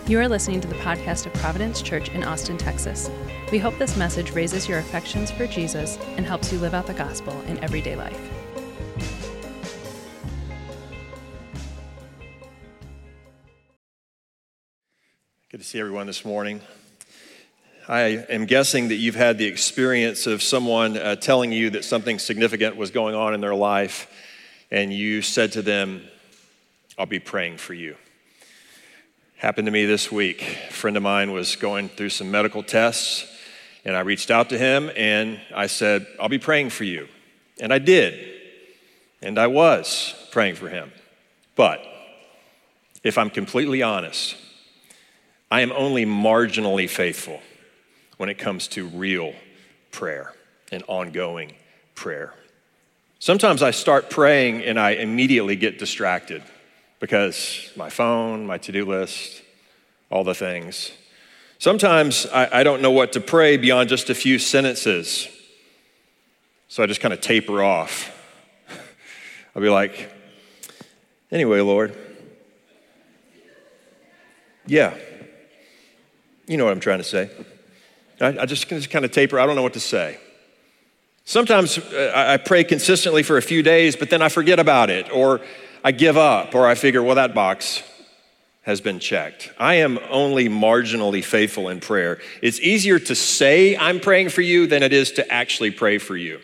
You are listening to the podcast of Providence Church in Austin, Texas. We hope this message raises your affections for Jesus and helps you live out the gospel in everyday life. Good to see everyone this morning. I am guessing that you've had the experience of someone telling you that something significant was going on in their life, and you said to them, "I'll be praying for you." Happened to me this week. A friend of mine was going through some medical tests, and I reached out to him and I said, "I'll be praying for you." And I did. And I was praying for him. But if I'm completely honest, I am only marginally faithful when it comes to real prayer and ongoing prayer. Sometimes I start praying and I immediately get distracted because my phone, my to-do list, all the things. Sometimes I don't know what to pray beyond just a few sentences. So I just kind of taper off. I'll be like, "Anyway, Lord, yeah, you know what I'm trying to say." I just kind of taper. I don't know what to say. Sometimes I pray consistently for a few days, but then I forget about it, or I give up, or I figure, well, that box has been checked. I am only marginally faithful in prayer. It's easier to say I'm praying for you than it is to actually pray for you.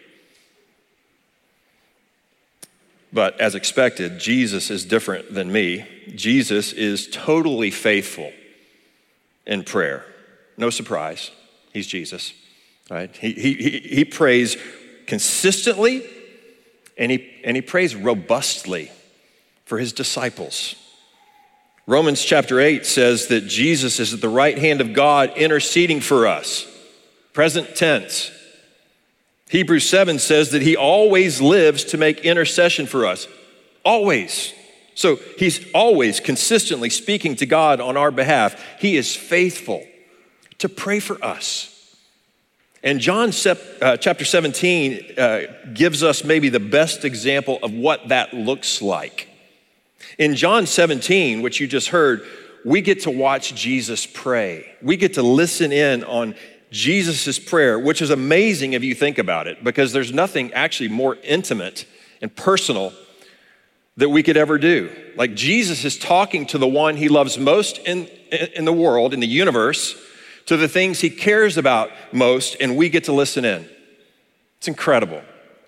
But as expected, Jesus is different than me. Jesus is totally faithful in prayer. No surprise, he's Jesus, right? He prays consistently, and he prays robustly for his disciples. Romans chapter 8 says that Jesus is at the right hand of God interceding for us, present tense. Hebrews 7 says that he always lives to make intercession for us, always. So he's always consistently speaking to God on our behalf. He is faithful to pray for us. And John chapter 17 gives us maybe the best example of what that looks like. In John 17, which you just heard, we get to watch Jesus pray. We get to listen in on Jesus' prayer, which is amazing if you think about it, because there's nothing actually more intimate and personal that we could ever do. Like, Jesus is talking to the one he loves most in the world, in the universe, to the things he cares about most, and we get to listen in. It's incredible.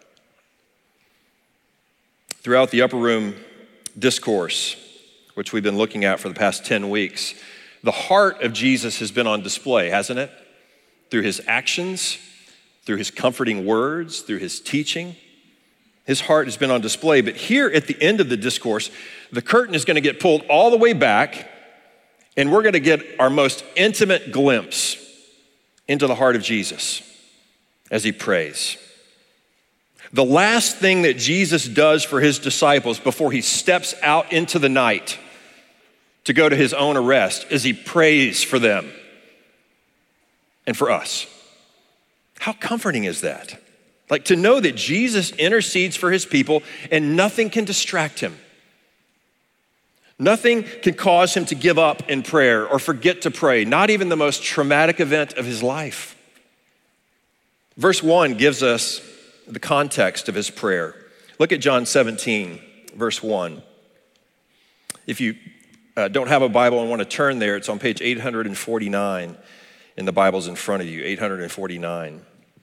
Throughout the Upper Room Discourse, which we've been looking at for the past 10 weeks, the heart of Jesus has been on display, hasn't it? Through his actions, through his comforting words, through his teaching. His heart has been on display. But here at the end of the discourse, the curtain is going to get pulled all the way back, and we're going to get our most intimate glimpse into the heart of Jesus as he prays. The last thing that Jesus does for his disciples before he steps out into the night to go to his own arrest is he prays for them and for us. How comforting is that? Like, to know that Jesus intercedes for his people and nothing can distract him. Nothing can cause him to give up in prayer or forget to pray, not even the most traumatic event of his life. Verse 1 gives us the context of his prayer. Look at John 17, verse 1. If you don't have a Bible and want to turn there, it's on page 849 in the Bibles in front of you, 849.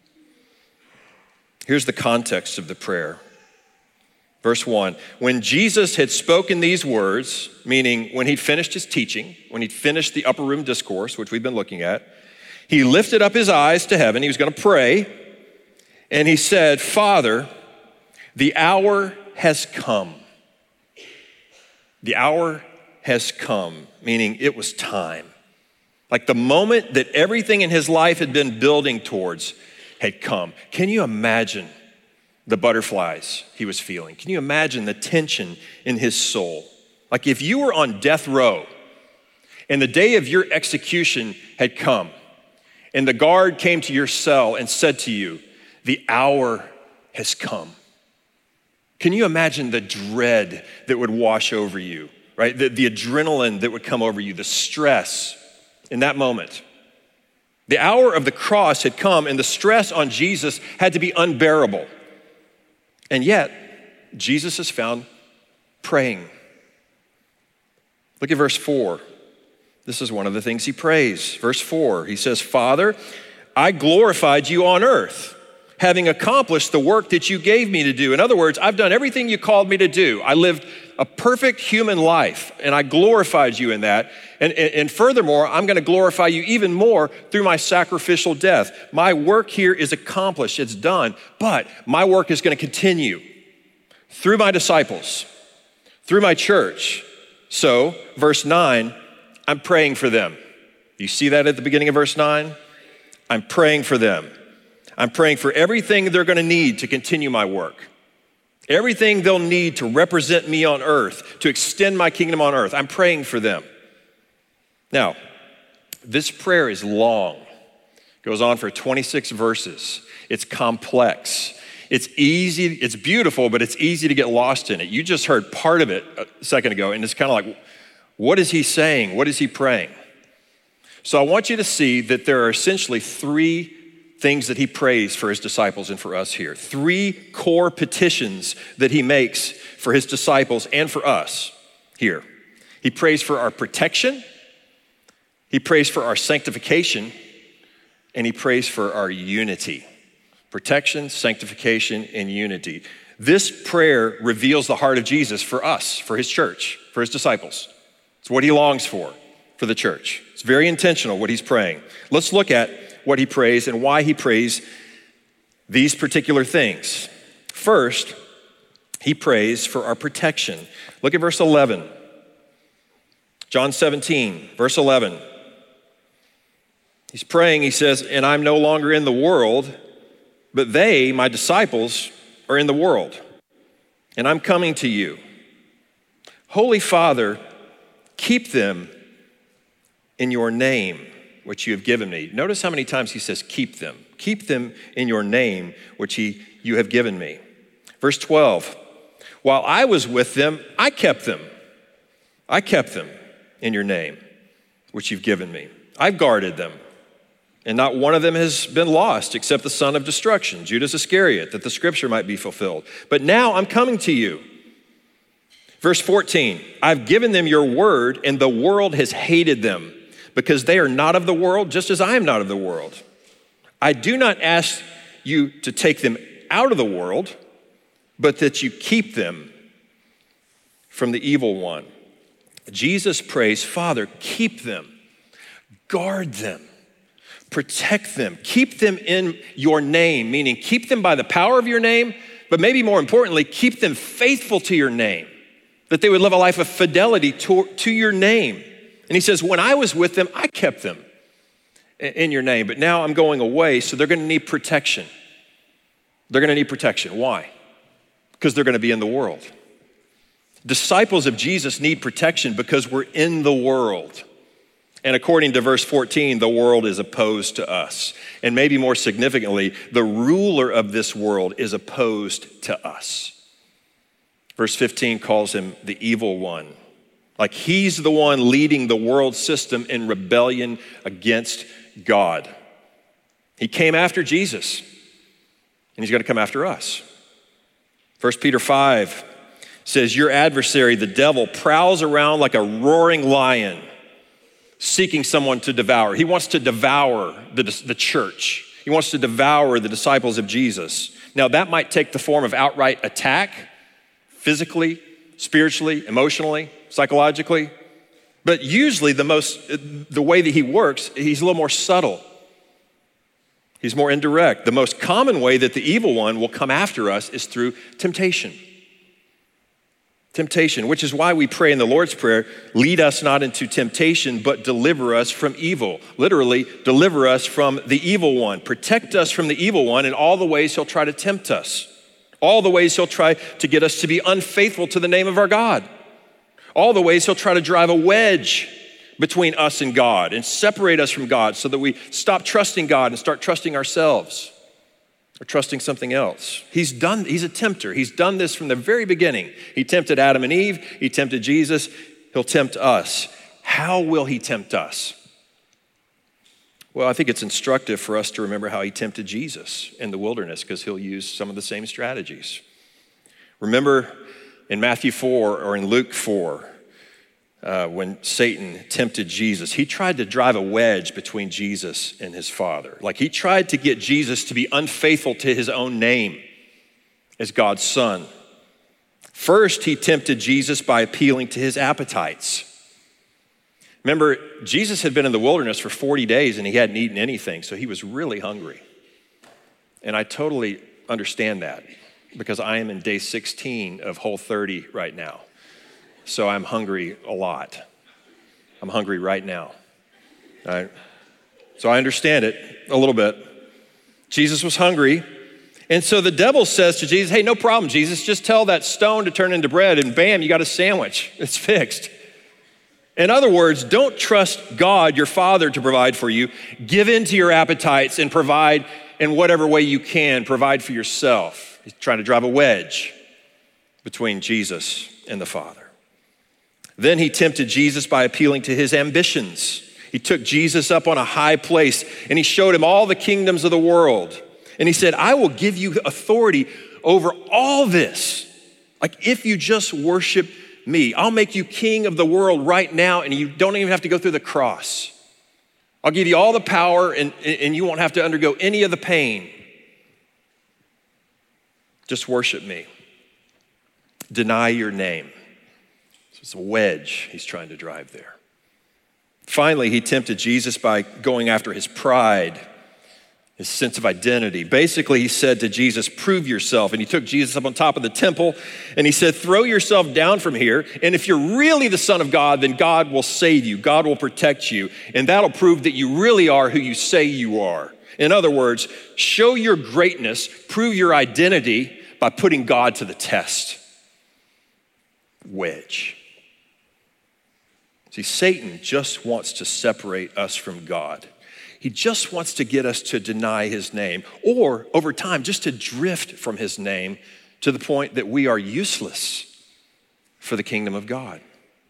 Here's the context of the prayer. Verse 1, when Jesus had spoken these words, meaning when he'd finished his teaching, when he'd finished the Upper Room Discourse, which we've been looking at, he lifted up his eyes to heaven. He was going to pray. And he said, "Father, the hour has come." The hour has come, meaning it was time. Like the moment that everything in his life had been building towards had come. Can you imagine the butterflies he was feeling? Can you imagine the tension in his soul? Like if you were on death row and the day of your execution had come and the guard came to your cell and said to you, "The hour has come." Can you imagine the dread that would wash over you right? The adrenaline that would come over you, the stress in that moment. The hour of the cross had come, and the stress on Jesus had to be unbearable. And yet, Jesus is found praying. Look at verse 4. This is one of the things he prays. Verse 4, he says, Father, I glorified you on earth, having accomplished the work that you gave me to do. In other words, I've done everything you called me to do. I lived a perfect human life, and I glorified you in that. And furthermore, I'm going to glorify you even more through my sacrificial death. My work here is accomplished, it's done, but my work is going to continue through my disciples, through my church. So, verse 9, I'm praying for them. You see that at the beginning of verse 9? I'm praying for them. I'm praying for everything they're going to need to continue my work. Everything they'll need to represent me on earth, to extend my kingdom on earth. I'm praying for them. Now, this prayer is long. It goes on for 26 verses. It's complex. It's easy, it's beautiful, but it's easy to get lost in it. You just heard part of it a second ago, and it's kind of like, what is he saying? What is he praying? So I want you to see that there are essentially three things that he prays for his disciples and for us here. Three core petitions that he makes for his disciples and for us here. He prays for our protection, he prays for our sanctification, and he prays for our unity. Protection, sanctification, and unity. This prayer reveals the heart of Jesus for us, for his church, for his disciples. It's what he longs for the church. It's very intentional what he's praying. Let's look at what he prays and why he prays these particular things. First, he prays for our protection. Look at verse 11. John 17, verse 11. He's praying, he says, and I'm no longer in the world, but they, my disciples, are in the world, and I'm coming to you. Holy Father, keep them in your name, which you have given me. Notice how many times he says, keep them. Keep them in your name, which you have given me. Verse 12, while I was with them, I kept them. I kept them in your name, which you've given me. I've guarded them, and not one of them has been lost except the son of destruction, Judas Iscariot, that the scripture might be fulfilled. But now I'm coming to you. Verse 14, I've given them your word, and the world has hated them, because they are not of the world, just as I am not of the world. I do not ask you to take them out of the world, but that you keep them from the evil one. Jesus prays, Father, keep them, guard them, protect them, keep them in your name, meaning keep them by the power of your name, but maybe more importantly, keep them faithful to your name, that they would live a life of fidelity to your name. And he says, when I was with them, I kept them in your name, but now I'm going away, so they're going to need protection. They're going to need protection. Why? Because they're going to be in the world. Disciples of Jesus need protection because we're in the world. And according to verse 14, the world is opposed to us. And maybe more significantly, the ruler of this world is opposed to us. Verse 15 calls him the evil one. Like he's the one leading the world system in rebellion against God. He came after Jesus, and he's going to come after us. 1 Peter 5 says, your adversary, the devil, prowls around like a roaring lion, seeking someone to devour. He wants to devour the church. He wants to devour the disciples of Jesus. Now, that might take the form of outright attack, physically, spiritually, emotionally, psychologically. But usually the way that he works, he's a little more subtle. He's more indirect. The most common way that the evil one will come after us is through temptation. Temptation, which is why we pray in the Lord's Prayer, lead us not into temptation, but deliver us from evil. Literally, deliver us from the evil one. Protect us from the evil one in all the ways he'll try to tempt us. All the ways he'll try to get us to be unfaithful to the name of our God. All the ways he'll try to drive a wedge between us and God and separate us from God so that we stop trusting God and start trusting ourselves or trusting something else. He's a tempter. He's done this from the very beginning. He tempted Adam and Eve. He tempted Jesus. He'll tempt us. How will he tempt us? Well, I think it's instructive for us to remember how he tempted Jesus in the wilderness, because he'll use some of the same strategies. Remember in Matthew 4 or in Luke 4, when Satan tempted Jesus, he tried to drive a wedge between Jesus and his Father. Like, he tried to get Jesus to be unfaithful to his own name as God's son. First, he tempted Jesus by appealing to his appetites. Remember, Jesus had been in the wilderness for 40 days and he hadn't eaten anything, so he was really hungry. And I totally understand that, because I am in day 16 of Whole30 right now. So I'm hungry a lot. I'm hungry right now. All right? So I understand it a little bit. Jesus was hungry. And so the devil says to Jesus, hey, no problem, Jesus, just tell that stone to turn into bread, and bam, you got a sandwich. It's fixed. In other words, don't trust God, your Father, to provide for you. Give in to your appetites and provide in whatever way you can. Provide for yourself. He's trying to drive a wedge between Jesus and the Father. Then he tempted Jesus by appealing to his ambitions. He took Jesus up on a high place and he showed him all the kingdoms of the world. And he said, I will give you authority over all this. Like, if you just worship me, I'll make you king of the world right now, and you don't even have to go through the cross. I'll give you all the power, and you won't have to undergo any of the pain. Just worship me. Deny your name. So it's a wedge he's trying to drive there. Finally, he tempted Jesus by going after his pride, his sense of identity. Basically, he said to Jesus, prove yourself. And he took Jesus up on top of the temple and he said, throw yourself down from here. And if you're really the Son of God, then God will save you. God will protect you. And that'll prove that you really are who you say you are. In other words, show your greatness, prove your identity by putting God to the test. Wedge. See, Satan just wants to separate us from God. He just wants to get us to deny his name, or over time, just to drift from his name to the point that we are useless for the kingdom of God.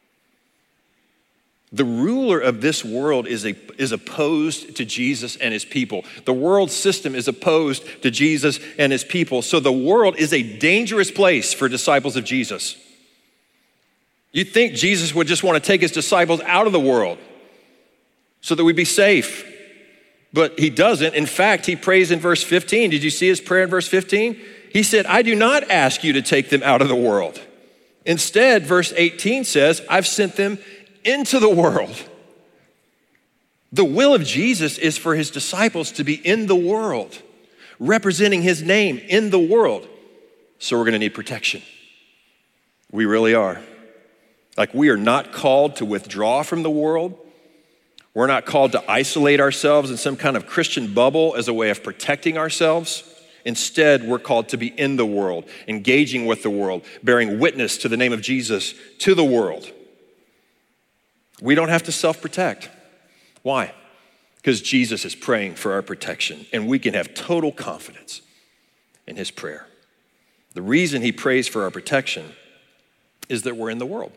The ruler of this world is opposed to Jesus and his people. The world system is opposed to Jesus and his people. So the world is a dangerous place for disciples of Jesus. You'd think Jesus would just want to take his disciples out of the world so that we'd be safe. But he doesn't. In fact, he prays in verse 15. Did you see his prayer in verse 15? He said, I do not ask you to take them out of the world. Instead, verse 18 says, I've sent them into the world. The will of Jesus is for his disciples to be in the world, representing his name in the world. So we're going to need protection. We really are. Like, we are not called to withdraw from the world. We're not called to isolate ourselves in some kind of Christian bubble as a way of protecting ourselves. Instead, we're called to be in the world, engaging with the world, bearing witness to the name of Jesus to the world. We don't have to self-protect. Why? Because Jesus is praying for our protection, and we can have total confidence in his prayer. The reason he prays for our protection is that we're in the world.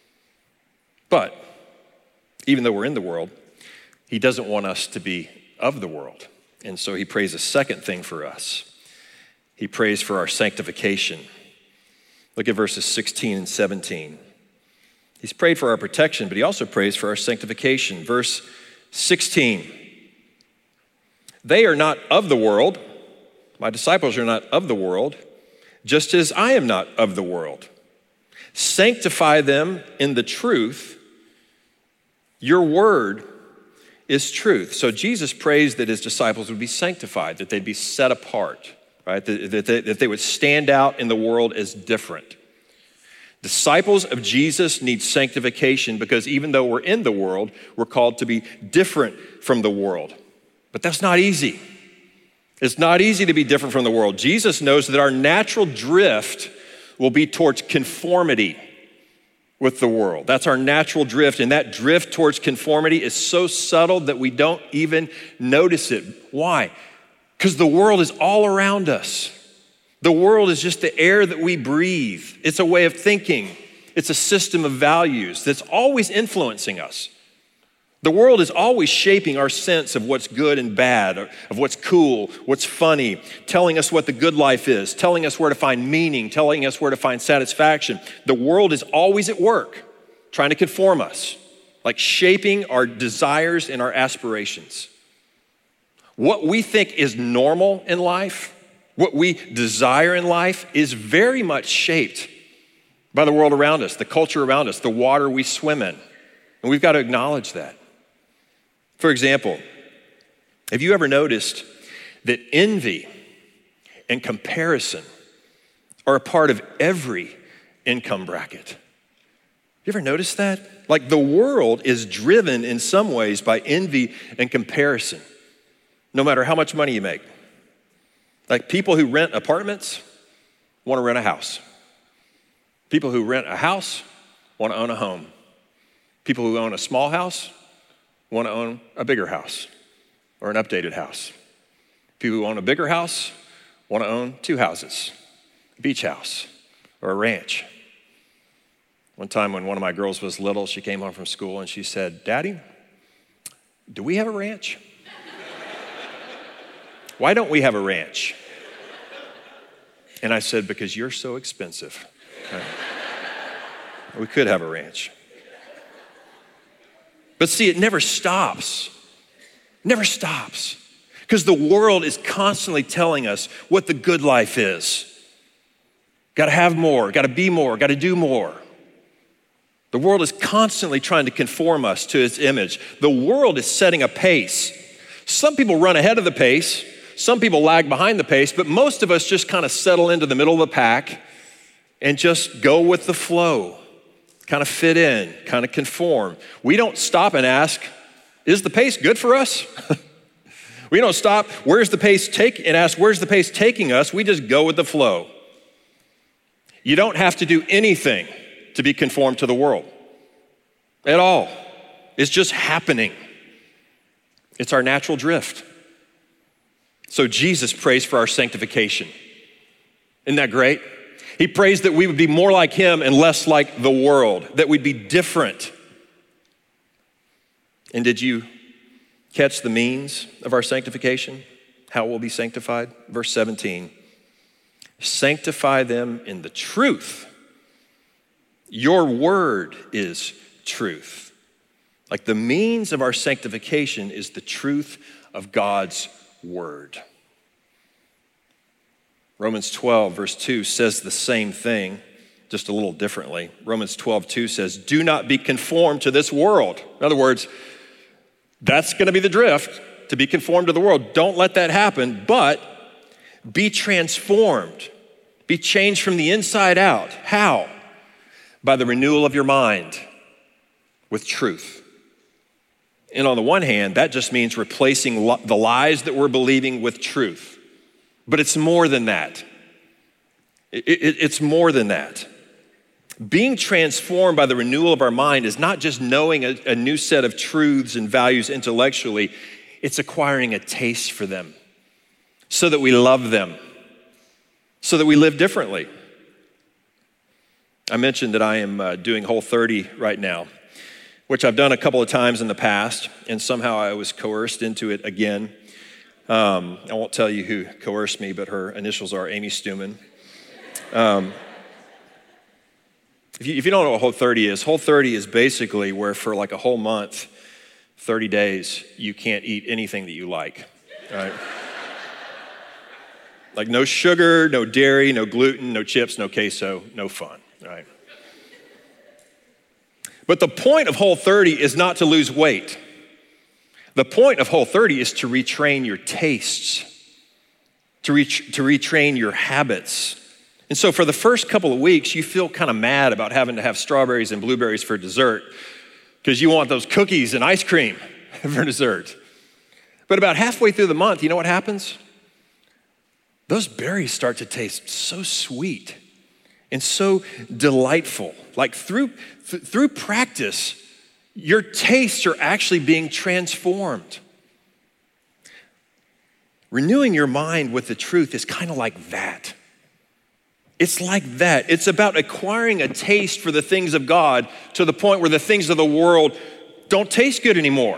But even though we're in the world, he doesn't want us to be of the world. And so he prays a second thing for us. He prays for our sanctification. Look at verses 16 and 17. He's prayed for our protection, but he also prays for our sanctification. Verse 16. They are not of the world. My disciples are not of the world, just as I am not of the world. Sanctify them in the truth. Your word is truth. So Jesus prays that his disciples would be sanctified, that they'd be set apart, right? That they would stand out in the world as different. Disciples of Jesus need sanctification because even though we're in the world, we're called to be different from the world. But that's not easy. It's not easy to be different from the world. Jesus knows that our natural drift will be towards conformity with the world. That's our natural drift, and that drift towards conformity is so subtle that we don't even notice it. Why? Because the world is all around us. The world is just the air that we breathe. It's a way of thinking. It's a system of values that's always influencing us. The world is always shaping our sense of what's good and bad, of what's cool, what's funny, telling us what the good life is, telling us where to find meaning, telling us where to find satisfaction. The world is always at work, trying to conform us, like shaping our desires and our aspirations. What we think is normal in life, what we desire in life, is very much shaped by the world around us, the culture around us, the water we swim in. And we've got to acknowledge that. For example, have you ever noticed that envy and comparison are a part of every income bracket? You ever noticed that? Like the world is driven in some ways by envy and comparison, no matter how much money you make. Like people who rent apartments want to rent a house. People who rent a house want to own a home. People who own a small house want to own a bigger house or an updated house. People who own a bigger house want to own 2 houses, a beach house or a ranch. One time when one of my girls was little, she came home from school and she said, "Daddy, do we have a ranch? Why don't we have a ranch?" And I said, "Because you're so expensive. Right? We could have a ranch." But see, it never stops. Never stops. Because the world is constantly telling us what the good life is. Got to have more, got to be more, got to do more. The world is constantly trying to conform us to its image. The world is setting a pace. Some people run ahead of the pace, some people lag behind the pace, but most of us just kind of settle into the middle of the pack and just go with the flow. Kind of fit in, kind of conform. We don't stop and ask, is the pace good for us? We don't stop, ask, where's the pace taking us? We just go with the flow. You don't have to do anything to be conformed to the world at all. It's just happening. It's our natural drift. So Jesus prays for our sanctification. Isn't that great? He prays that we would be more like him and less like the world, that we'd be different. And did you catch the means of our sanctification? How we'll be sanctified? Verse 17, sanctify them in the truth. Your word is truth. Like the means of our sanctification is the truth of God's word. Romans 12, verse 2 says the same thing, just a little differently. Romans 12:2 says, do not be conformed to this world. In other words, that's going to be the drift, to be conformed to the world. Don't let that happen, but be transformed. Be changed from the inside out. How? By the renewal of your mind with truth. And on the one hand, that just means replacing the lies that we're believing with truth. But it's more than that. It's more than that. Being transformed by the renewal of our mind is not just knowing a new set of truths and values intellectually, it's acquiring a taste for them so that we love them, so that we live differently. I mentioned that I am doing Whole30 right now, which I've done a couple of times in the past, and somehow I was coerced into it again. I won't tell you who coerced me, but her initials are Amy Stuman. If you don't know what Whole30 is, Whole30 is basically where for like a whole month, 30 days, you can't eat anything that you like, right? Like no sugar, no dairy, no gluten, no chips, no queso, no fun, right? But the point of Whole30 is not to lose weight. The point of Whole30 is to retrain your tastes, to retrain your habits. And so for the first couple of weeks, you feel kind of mad about having to have strawberries and blueberries for dessert because you want those cookies and ice cream for dessert. But about halfway through the month, you know what happens? Those berries start to taste so sweet and so delightful. Like through practice, your tastes are actually being transformed. Renewing your mind with the truth is kind of like that. It's like that. It's about acquiring a taste for the things of God to the point where the things of the world don't taste good anymore.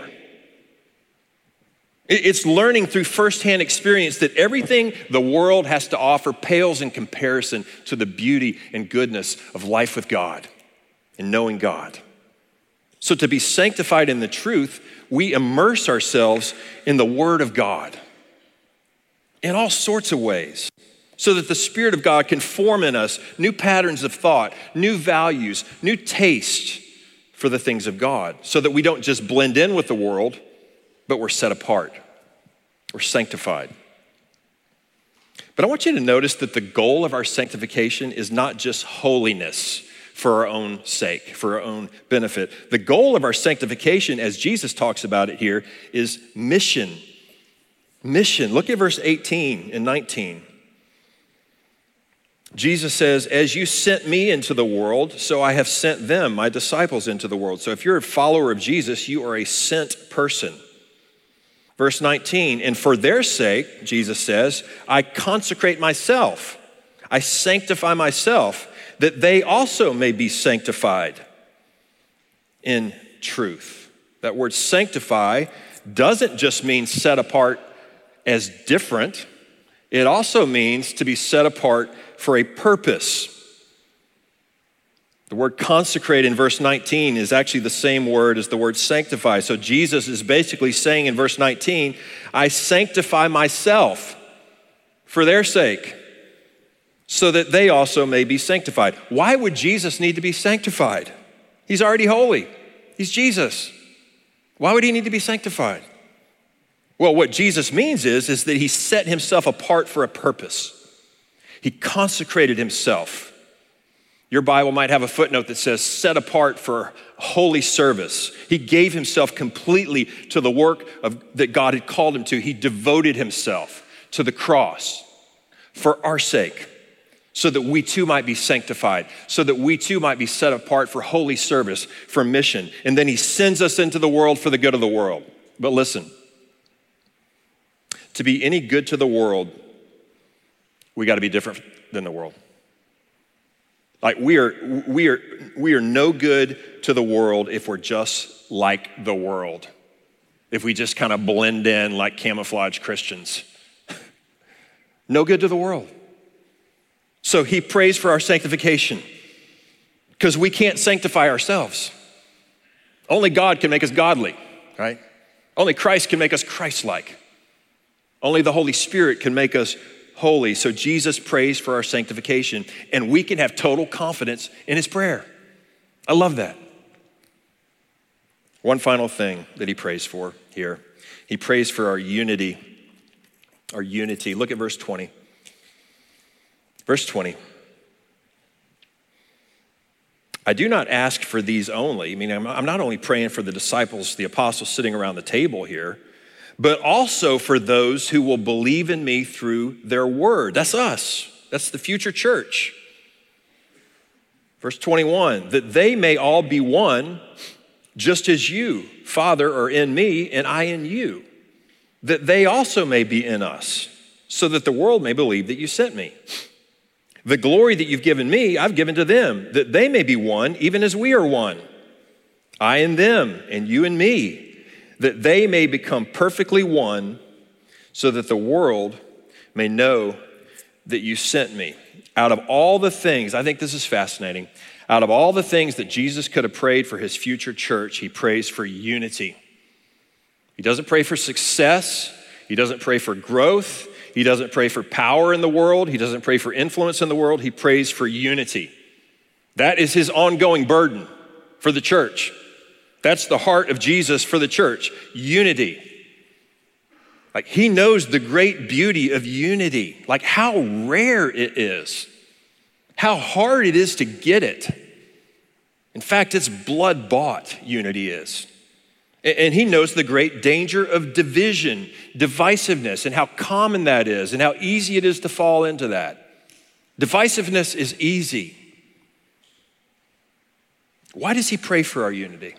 It's learning through firsthand experience that everything the world has to offer pales in comparison to the beauty and goodness of life with God and knowing God. So to be sanctified in the truth, we immerse ourselves in the Word of God in all sorts of ways, so that the Spirit of God can form in us new patterns of thought, new values, new taste for the things of God, so that we don't just blend in with the world, but we're set apart. We're sanctified. But I want you to notice that the goal of our sanctification is not just holiness for our own sake, for our own benefit. The goal of our sanctification, as Jesus talks about it here, is mission. Mission. Look at verse 18 and 19. Jesus says, as you sent me into the world, so I have sent them, my disciples, into the world. So if you're a follower of Jesus, you are a sent person. Verse 19, and for their sake, Jesus says, I consecrate myself, I sanctify myself, that they also may be sanctified in truth. That word sanctify doesn't just mean set apart as different. It also means to be set apart for a purpose. The word consecrate in verse 19 is actually the same word as the word sanctify. So Jesus is basically saying in verse 19, I sanctify myself for their sake, so that they also may be sanctified. Why would Jesus need to be sanctified? He's already holy. He's Jesus. Why would he need to be sanctified? Well, what Jesus means is that he set himself apart for a purpose. He consecrated himself. Your Bible might have a footnote that says set apart for holy service. He gave himself completely to the work that God had called him to. He devoted himself to the cross for our sake, so that we too might be sanctified, so that we too might be set apart for holy service, for mission. And then he sends us into the world for the good of the world. But listen, to be any good to the world, we got to be different than the world. Like we are no good to the world if we're just like the world. If we just kind of blend in like camouflage Christians. No good to the world. So he prays for our sanctification because we can't sanctify ourselves. Only God can make us godly, right? Only Christ can make us Christ-like. Only the Holy Spirit can make us holy. So Jesus prays for our sanctification, and we can have total confidence in his prayer. I love that. One final thing that he prays for here. He prays for our unity. Our unity. Look at verse 20. Verse 20. I do not ask for these only. I mean, I'm not only praying for the disciples, the apostles sitting around the table here, but also for those who will believe in me through their word. That's us. That's the future church. Verse 21, that they may all be one, just as you, Father, are in me and I in you, that they also may be in us, so that the world may believe that you sent me. The glory that you've given me, I've given to them, that they may be one, even as we are one. I and them, and you and me, that they may become perfectly one, so that the world may know that you sent me. Out of all the things, I think this is fascinating, out of all the things that Jesus could have prayed for his future church, he prays for unity. He doesn't pray for success. He doesn't pray for growth. He doesn't pray for power in the world. He doesn't pray for influence in the world. He prays for unity. That is his ongoing burden for the church. That's the heart of Jesus for the church, unity. Like he knows the great beauty of unity, like how rare it is, how hard it is to get it. In fact, it's blood-bought, unity is. And he knows the great danger of division, divisiveness, and how common that is, and how easy it is to fall into that. Divisiveness is easy. Why does he pray for our unity?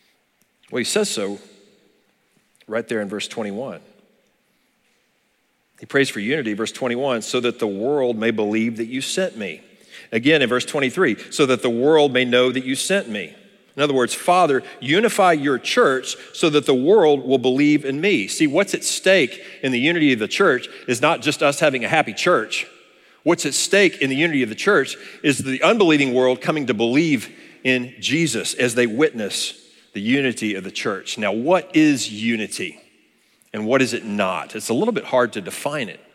Well, he says so right there in verse 21. He prays for unity, verse 21, so that the world may believe that you sent me. Again, in verse 23, so that the world may know that you sent me. In other words, Father, unify your church so that the world will believe in me. See, what's at stake in the unity of the church is not just us having a happy church. What's at stake in the unity of the church is the unbelieving world coming to believe in Jesus as they witness the unity of the church. Now, what is unity and what is it not? It's a little bit hard to define it.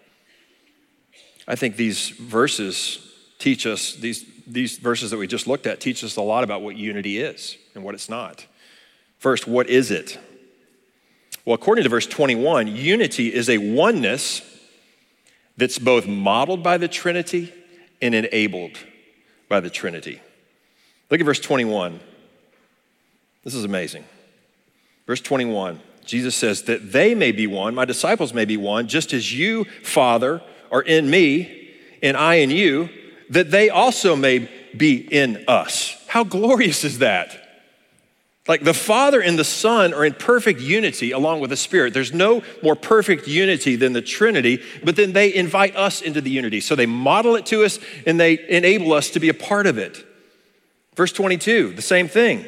I think these verses teach us, these verses that we just looked at teach us a lot about what unity is and what it's not. First, what is it? Well, according to verse 21, unity is a oneness that's both modeled by the Trinity and enabled by the Trinity. Look at verse 21. This is amazing. Verse 21, Jesus says that they may be one, my disciples may be one, just as you, Father, are in me and I in you, that they also may be in us. How glorious is that? Like the Father and the Son are in perfect unity along with the Spirit. There's no more perfect unity than the Trinity, but then they invite us into the unity. So they model it to us and they enable us to be a part of it. Verse 22, the same thing.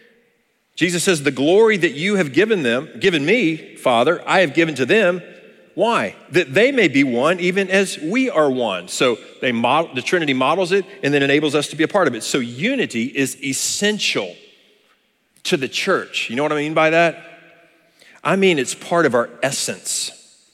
Jesus says, the glory that you have given me, Father, I have given to them. Why? That they may be one even as we are one. So the Trinity models it and then enables us to be a part of it. So unity is essential to the church. You know what I mean by that? I mean it's part of our essence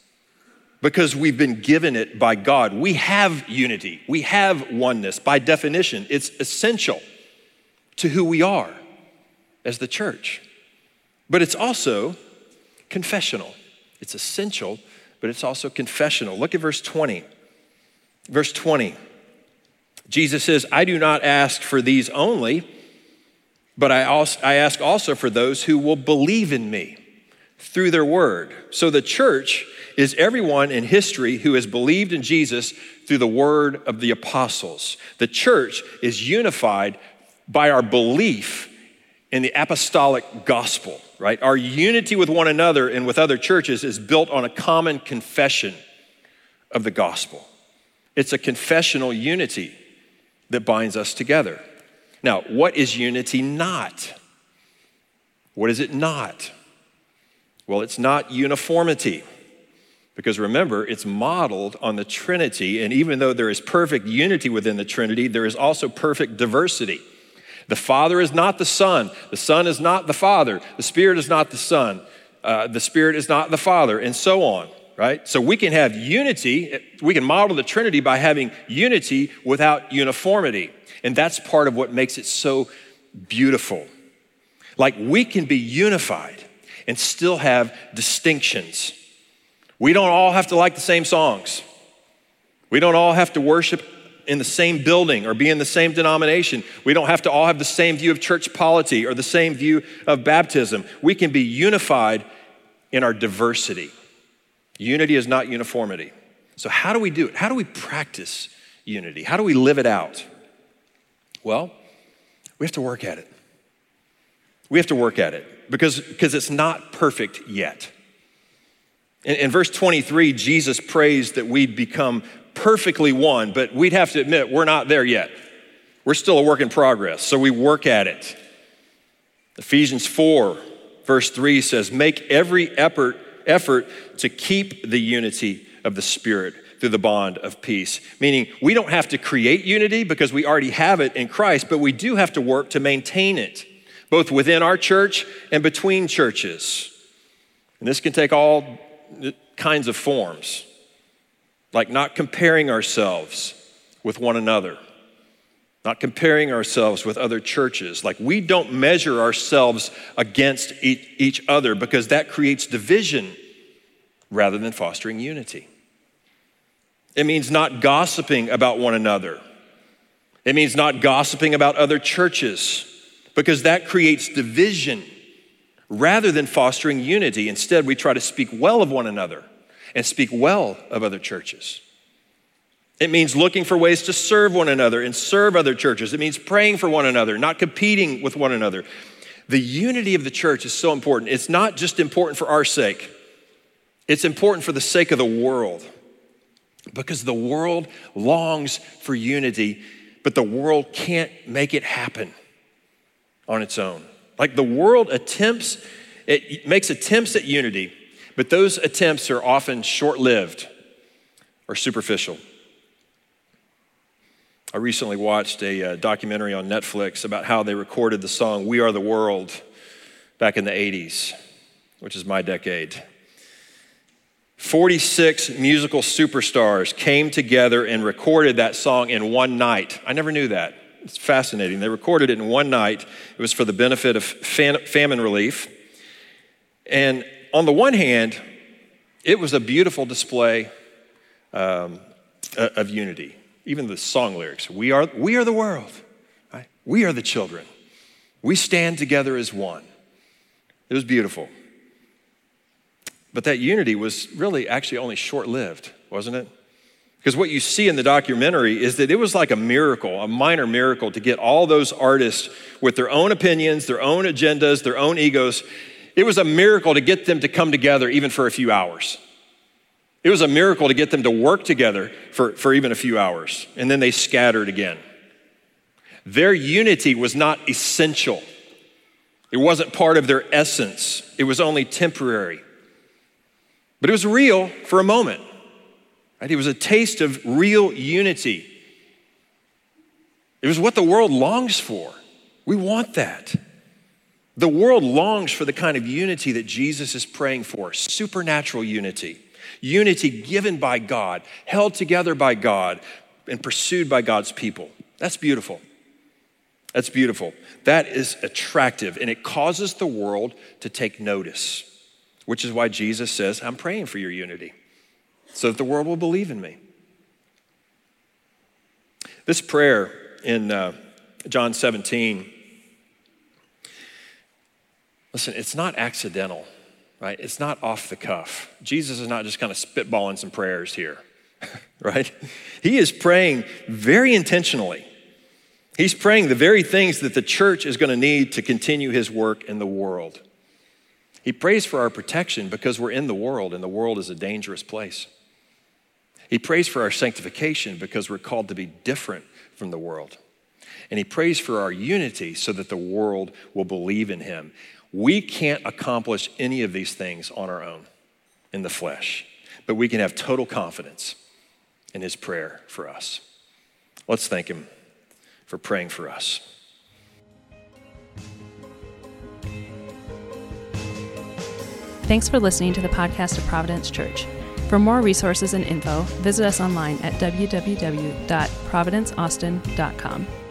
because we've been given it by God. We have unity. We have oneness. By definition, it's essential to who we are as the church. But it's also confessional. It's essential, but it's also confessional. Look at verse 20. Verse 20, Jesus says, I do not ask for these only, but I ask also for those who will believe in me through their word. So the church is everyone in history who has believed in Jesus through the word of the apostles. The church is unified by our belief in the apostolic gospel, right? Our unity with one another and with other churches is built on a common confession of the gospel. It's a confessional unity that binds us together. Now, what is unity not? What is it not? Well, it's not uniformity. Because remember, it's modeled on the Trinity, and even though there is perfect unity within the Trinity, there is also perfect diversity. The Father is not the Son is not the Father, the Spirit is not the Son, the Spirit is not the Father, and so on, right? So we can have unity, we can model the Trinity by having unity without uniformity, and that's part of what makes it so beautiful. Like we can be unified and still have distinctions. We don't all have to like the same songs. We don't all have to worship in the same building or be in the same denomination. We don't have to all have the same view of church polity or the same view of baptism. We can be unified in our diversity. Unity is not uniformity. So how do we do it? How do we practice unity? How do we live it out? Well, we have to work at it. We have to work at it because it's not perfect yet. In verse 23, Jesus prays that we'd become perfectly one, but we'd have to admit we're not there yet. We're still a work in progress, so we work at it. Ephesians 4, verse 3 says, make every effort to keep the unity of the Spirit through the bond of peace. Meaning we don't have to create unity because we already have it in Christ, but we do have to work to maintain it, both within our church and between churches. And this can take all kinds of forms, like not comparing ourselves with one another, not comparing ourselves with other churches. Like we don't measure ourselves against each other because that creates division rather than fostering unity. It means not gossiping about one another. It means not gossiping about other churches because that creates division rather than fostering unity. Instead, we try to speak well of one another and speak well of other churches. It means looking for ways to serve one another and serve other churches. It means praying for one another, not competing with one another. The unity of the church is so important. It's not just important for our sake. It's important for the sake of the world. because the world longs for unity, but the world can't make it happen on its own. Like the world makes attempts at unity, but those attempts are often short-lived or superficial. I recently watched a documentary on Netflix about how they recorded the song "We Are the World" back in the 80s, which is my decade. 46 musical superstars came together and recorded that song in one night. I never knew that. It's fascinating. They recorded it in one night. It was for the benefit of famine relief. And on the one hand, it was a beautiful display of unity. Even the song lyrics, we are the world, right? We are the children. We stand together as one. It was beautiful. But that unity was really actually only short-lived, wasn't it? Because what you see in the documentary is that it was like a miracle, a minor miracle, to get all those artists with their own opinions, their own agendas, their own egos. It was a miracle to get them to come together even for a few hours. It was a miracle to get them to work together for even a few hours, and then they scattered again. Their unity was not essential. It wasn't part of their essence. It was only temporary. But it was real for a moment. Right? It was a taste of real unity. It was what the world longs for. We want that. The world longs for the kind of unity that Jesus is praying for, supernatural unity. Unity given by God, held together by God, and pursued by God's people. That's beautiful. That's beautiful. That is attractive, and it causes the world to take notice, which is why Jesus says, I'm praying for your unity, so that the world will believe in me. This prayer in John 17, listen, it's not accidental. Right? It's not off the cuff. Jesus is not just kind of spitballing some prayers here, right? He is praying very intentionally. He's praying the very things that the church is going to need to continue his work in the world. He prays for our protection because we're in the world, and the world is a dangerous place. He prays for our sanctification because we're called to be different from the world. And he prays for our unity so that the world will believe in him. We can't accomplish any of these things on our own in the flesh, but we can have total confidence in his prayer for us. Let's thank him for praying for us. Thanks for listening to the podcast of Providence Church. For more resources and info, visit us online at www.providenceaustin.com.